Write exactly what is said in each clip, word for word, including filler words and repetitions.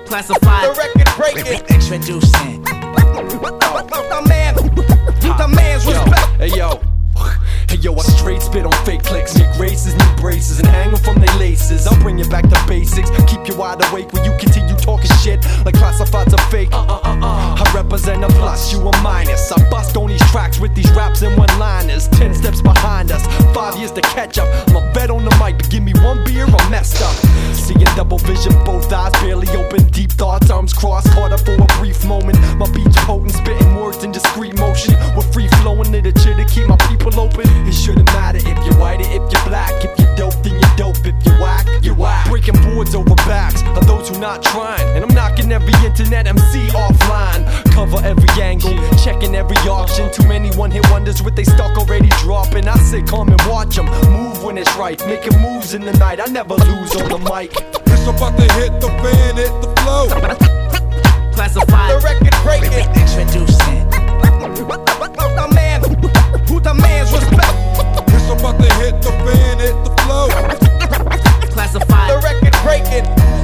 Classified. The record breaking. Introducing. The man. The man's respect. Hey yo. Hey yo, I straight spit on fake clicks, make races, new braces, and hang them from their laces. I'll bring you back to basics, keep you wide awake when you continue talking shit like classifieds are fake. Uh, uh, uh, uh. I represent a plus, you a minus. I bust on these tracks with these raps and one-liners. Ten steps behind us, five years to catch up. I'm a vet on the mic, but give me one beer, I'm messed up. Seeing double vision, both eyes barely open, deep thoughts, arms crossed, caught up for a brief moment. My beats potent, spitting words in discreet motion. We're free flowing to the chill to keep my people open. It shouldn't matter if you're white or if you're black. If you're dope, then you're dope. If you're whack, you're whack. Breaking boards over backs of those who not trying. And I'm knocking every internet M C offline. Cover every angle, checking every auction. Too many one-hit wonders with they stock already dropping. I sit calm and watch them move when it's right. Making moves in the night, I never lose on the mic. It's about to hit the fan, hit the flow. Classified. The record breaking. Introducing. The man. Who the man's respect. It's about to hit the fan, hit the flow. Classified. The record breaking.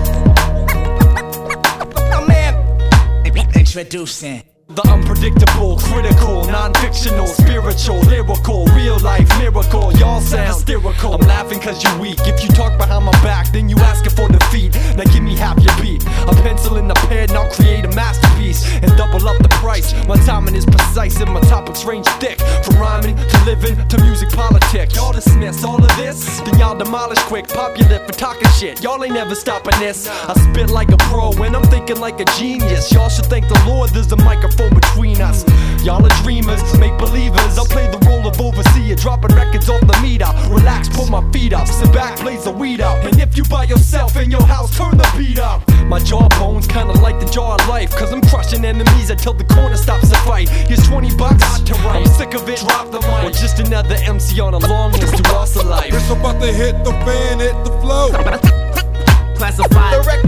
The man. Introducing. The unpredictable, critical, non-fictional, spiritual, lyrical, real life miracle. Y'all sound hysterical. I'm laughing cause you weak. If you talk behind my back, then you asking for defeat. Now give me half your beat. A pencil in the pen, I'll create a masterpiece and double up the price. My timing is precise and my topics range thick. From rhyming to living to music politics. Y'all dismiss all of this, then y'all demolish quick. Popular for talking shit. Y'all ain't never stopping this. I spit like a pro and I'm thinking like a genius. Y'all should thank the Lord there's a microphone between us. Y'all are dreamers, make believers. I'll play the role of overseer, dropping records off the meter. Relax, put my feet up, sit back, blaze the weed up. And if you by yourself in your house, turn the beat up. My jawbone's kinda like the jaw of life, cause I'm crushing enemies until the corner stops the fight. Here's twenty bucks, I'm sick of it, drop the mic. Or just another M C on a long list who lost a life. It's about to hit the fan, hit the flow. Classified. The record